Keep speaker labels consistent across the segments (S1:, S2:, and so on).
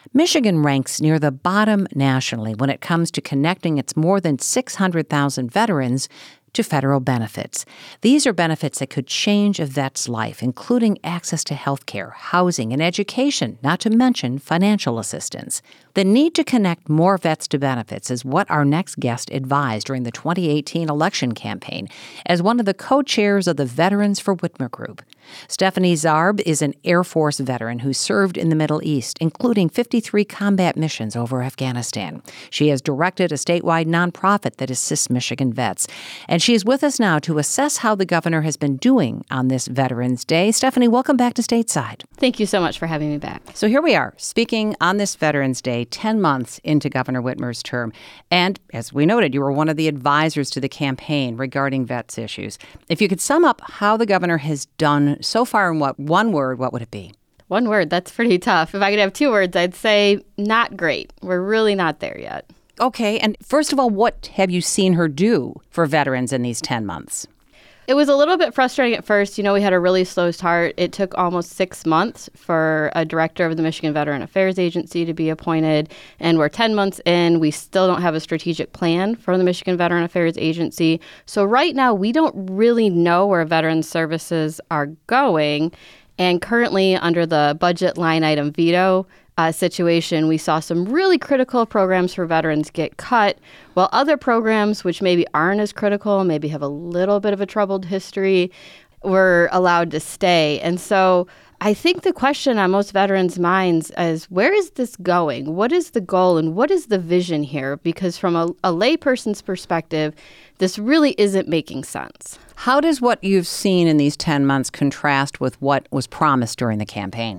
S1: Michigan ranks near the bottom nationally when it comes to connecting its more than 600,000 veterans to federal benefits. These are benefits that could change a vet's life, including access to health care, housing, and education, not to mention financial assistance. The need to connect more vets to benefits is what our next guest advised during the 2018 election campaign as one of the co-chairs of the Veterans for Whitmer Group. Stephanie Zarb is an Air Force veteran who served in the Middle East, including 53 combat missions over Afghanistan. She has directed a statewide nonprofit that assists Michigan vets. And she is with us now to assess how the governor has been doing on this Veterans Day. Stephanie, welcome back to Stateside.
S2: Thank you so much for having me back.
S1: So here we are, speaking on this Veterans Day, 10 months into Governor Whitmer's term. And as we noted, you were one of the advisors to the campaign regarding vets issues. If you could sum up how the governor has done so far in one word, what would it be?
S2: One word, that's pretty tough. If I could have two words, I'd say not great. We're really not there yet.
S1: Okay, and first of all, what have you seen her do for veterans in these 10 months?
S2: It was a little bit frustrating at first. We had a really slow start. It took almost 6 months for a director of the Michigan Veteran Affairs Agency to be appointed. And we're 10 months in. We still don't have a strategic plan for the Michigan Veteran Affairs Agency. So right now, we don't really know where veterans services are going. And currently, under the budget line item veto situation, we saw some really critical programs for veterans get cut, while other programs, which maybe aren't as critical, maybe have a little bit of a troubled history, were allowed to stay. And so I think the question on most veterans' minds is, where is this going? What is the goal and what is the vision here? Because from a layperson's perspective, this really isn't making sense.
S1: How does what you've seen in these 10 months contrast with what was promised during the campaign?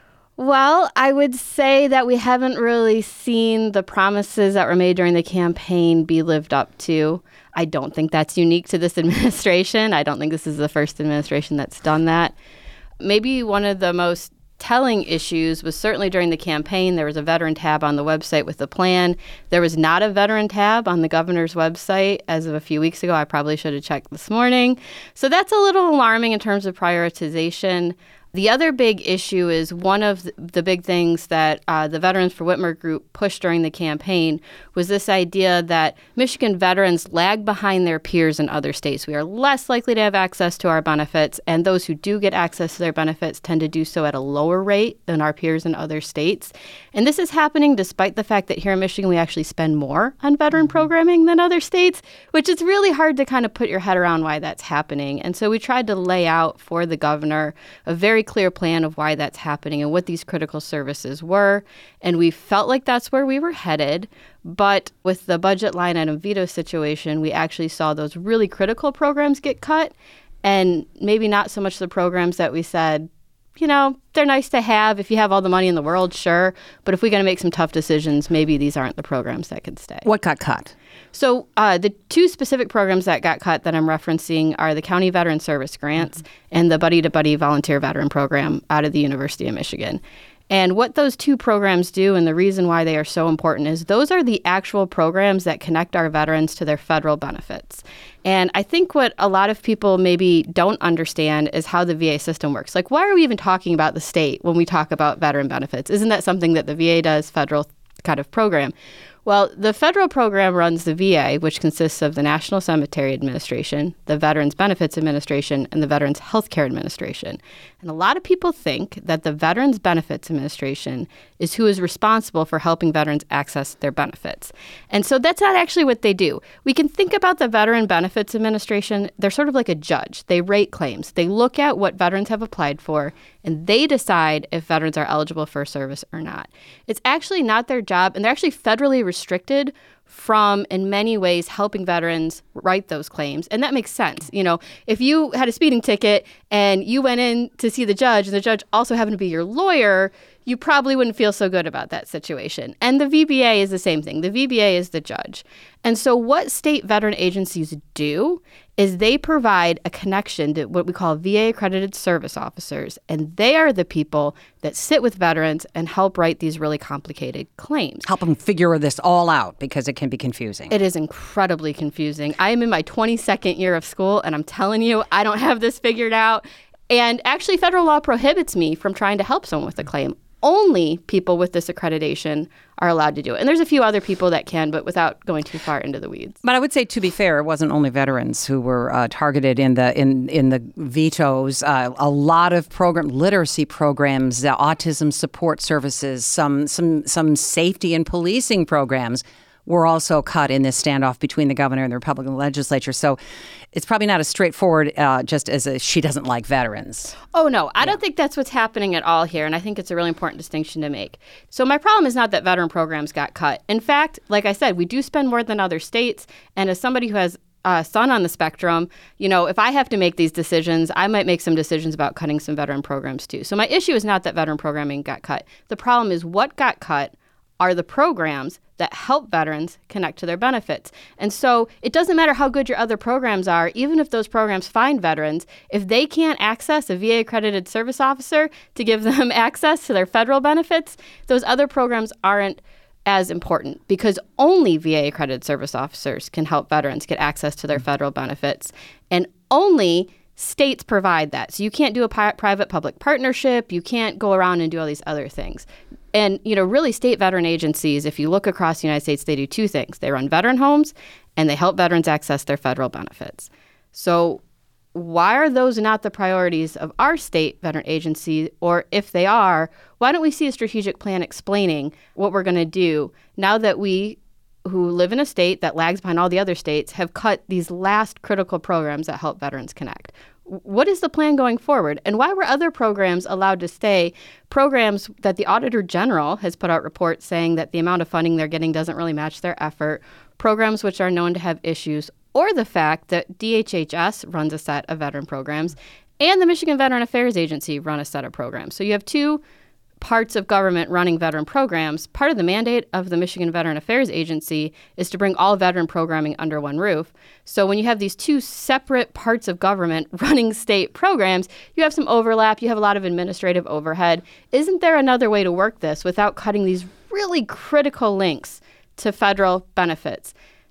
S2: Well, I would say that we haven't really seen the promises that were made during the campaign be lived up to. I don't think that's unique to this administration. I don't think this is the first administration that's done that. Maybe one of the most telling issues was certainly during the campaign. There was a veteran tab on the website with the plan. There was not a veteran tab on the governor's website as of a few weeks ago. I probably should have checked this morning. So that's a little alarming in terms of prioritization. The other big issue is one of the big things that the Veterans for Whitmer Group pushed during the campaign was this idea that Michigan veterans lag behind their peers in other states. We are less likely to have access to our benefits, and those who do get access to their benefits tend to do so at a lower rate than our peers in other states. And this is happening despite the fact that here in Michigan we actually spend more on veteran programming than other states, which is really hard to kind of put your head around why that's happening. And so we tried to lay out for the governor a very clear plan of why that's happening and what these critical services were. And we felt like that's where we were headed. But with the budget line item veto situation, we actually saw those really critical programs get cut, and maybe not so much the programs that we said, they're nice to have. If you have all the money in the world, sure. But if we're going to make some tough decisions, maybe these aren't the programs that could stay.
S1: What got cut?
S2: So the two specific programs that got cut that I'm referencing are the County Veteran Service Grants and the Buddy to Buddy Volunteer Veteran Program out of the University of Michigan. And what those two programs do, and the reason why they are so important, is those are the actual programs that connect our veterans to their federal benefits. And I think what a lot of people maybe don't understand is how the VA system works. Like, why are we even talking about the state when we talk about veteran benefits? Isn't that something that the VA does, federal kind of program? Well, the federal program runs the VA, which consists of the National Cemetery Administration, the Veterans Benefits Administration, and the Veterans Healthcare Administration. And a lot of people think that the Veterans Benefits Administration is who is responsible for helping veterans access their benefits. And so that's not actually what they do. We can think about the Veteran Benefits Administration, they're sort of like a judge. They rate claims. They look at what veterans have applied for, and they decide if veterans are eligible for service or not. It's actually not their job, and they're actually federally restricted from, in many ways, helping veterans write those claims. And that makes sense. If you had a speeding ticket and you went in to see the judge, and the judge also happened to be your lawyer, you probably wouldn't feel so good about that situation. And the VBA is the same thing. The VBA is the judge. And so what state veteran agencies do is they provide a connection to what we call VA-accredited service officers, and they are the people that sit with veterans and help write these really complicated claims.
S1: Help them figure this all out, because it can be confusing.
S2: It is incredibly confusing. I am in my 22nd year of school, and I'm telling you, I don't have this figured out. And actually, federal law prohibits me from trying to help someone with a claim. only people with this accreditation are allowed to do it. And there's a few other people that can, but without going too far into the weeds.
S1: But I would say, to be fair, it wasn't only veterans who were targeted in the vetoes. A lot of literacy programs, autism support services, some safety and policing programs were also cut in this standoff between the governor and the Republican legislature. So it's probably not as straightforward just as she doesn't like veterans.
S2: Oh, no. I don't think that's what's happening at all here, and I think it's a really important distinction to make. So my problem is not that veteran programs got cut. In fact, like I said, we do spend more than other states, and as somebody who has a son on the spectrum, if I have to make these decisions, I might make some decisions about cutting some veteran programs too. So my issue is not that veteran programming got cut. The problem is what got cut are the programs that help veterans connect to their benefits. And so it doesn't matter how good your other programs are, even if those programs find veterans, if they can't access a VA-accredited service officer to give them access to their federal benefits, those other programs aren't as important because only VA-accredited service officers can help veterans get access to their federal benefits. And only states provide that. So you can't do a private-public partnership. You can't go around and do all these other things. And, really state veteran agencies, if you look across the United States, they do two things. They run veteran homes and they help veterans access their federal benefits. So why are those not the priorities of our state veteran agency? Or if they are, why don't we see a strategic plan explaining what we're going to do now that we, who live in a state that lags behind all the other states, have cut these last critical programs that help veterans connect? What is the plan going forward? And why were other programs allowed to stay? Programs that the Auditor General has put out reports saying that the amount of funding they're getting doesn't really match their effort. Programs which are known to have issues, or the fact that DHHS runs a set of veteran programs and the Michigan Veteran Affairs Agency run a set of programs. So you have two parts of government running veteran programs. Part of the mandate of the Michigan Veteran Affairs Agency is to bring all veteran programming under one roof. So when you have these two separate parts of government running state programs, you have some overlap, you have a lot of administrative overhead. Isn't there another way to work this without cutting these really critical links to federal benefits?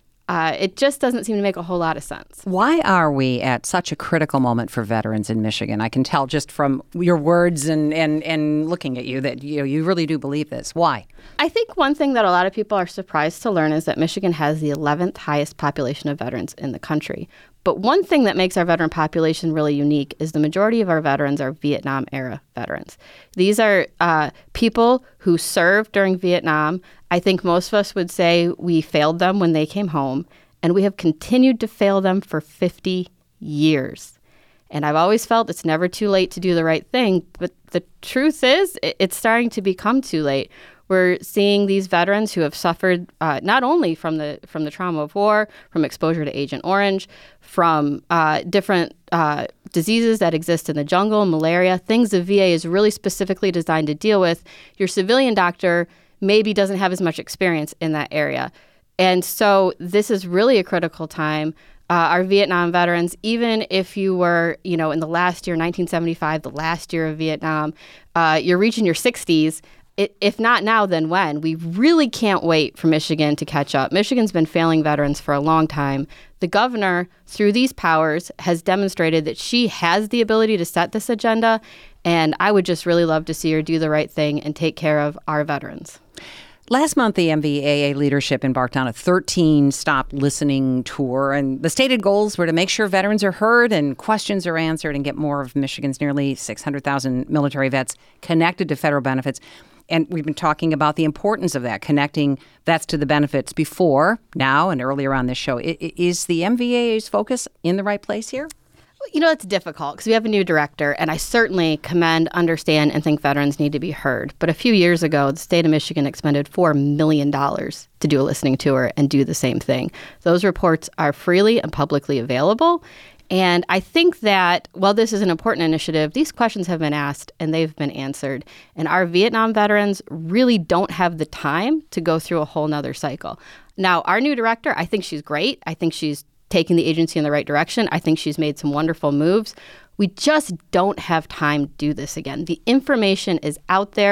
S2: It just doesn't seem to make a whole lot of sense.
S1: Why are we at such a critical moment for veterans in Michigan? I can tell just from your words and looking at you that you really do believe this. Why?
S2: I think one thing that a lot of people are surprised to learn is that Michigan has the 11th highest population of veterans in the country. But one thing that makes our veteran population really unique is the majority of our veterans are Vietnam-era veterans. These are people who served during Vietnam. I think most of us would say we failed them when they came home, and we have continued to fail them for 50 years. And I've always felt it's never too late to do the right thing, but the truth is it's starting to become too late. We're seeing these veterans who have suffered not only from the trauma of war, from exposure to Agent Orange, from different diseases that exist in the jungle, malaria, things the VA is really specifically designed to deal with. Your civilian doctor maybe doesn't have as much experience in that area. And so this is really a critical time. Our Vietnam veterans, even if you were, in the last year, 1975, the last year of Vietnam, you're reaching your 60s. If not now, then when? We really can't wait for Michigan to catch up. Michigan's been failing veterans for a long time. The governor, through these powers, has demonstrated that she has the ability to set this agenda, and I would just really love to see her do the right thing and take care of our veterans.
S1: Last month, the MVAA leadership embarked on a 13-stop listening tour, and the stated goals were to make sure veterans are heard and questions are answered and get more of Michigan's nearly 600,000 military vets connected to federal benefits. And we've been talking about the importance of that, connecting vets to the benefits before, now, and earlier on this show. Is the MVAA's focus in the right place here?
S2: It's difficult because we have a new director, and I certainly commend, understand, and think veterans need to be heard. But a few years ago, the state of Michigan expended $4 million to do a listening tour and do the same thing. Those reports are freely and publicly available. And I think that while this is an important initiative, these questions have been asked and they've been answered. And our Vietnam veterans really don't have the time to go through a whole nother cycle. Now, our new director, I think she's great. I think she's taking the agency in the right direction. I think she's made some wonderful moves. We just don't have time to do this again. The information is out there.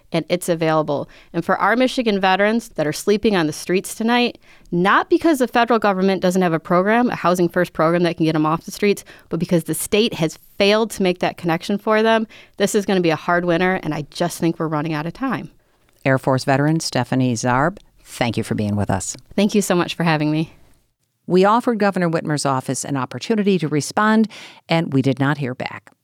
S2: and it's available. And for our Michigan veterans that are sleeping on the streets tonight, not because the federal government doesn't have a program, a Housing First program that can get them off the streets, but because the state has failed to make that connection for them, this is going to be a hard winter, and I just think we're running out of time.
S1: Air Force veteran Stephanie Zarb, thank you for being with us.
S2: Thank you so much for having me.
S1: We offered Governor Whitmer's office an opportunity to respond, and we did not hear back.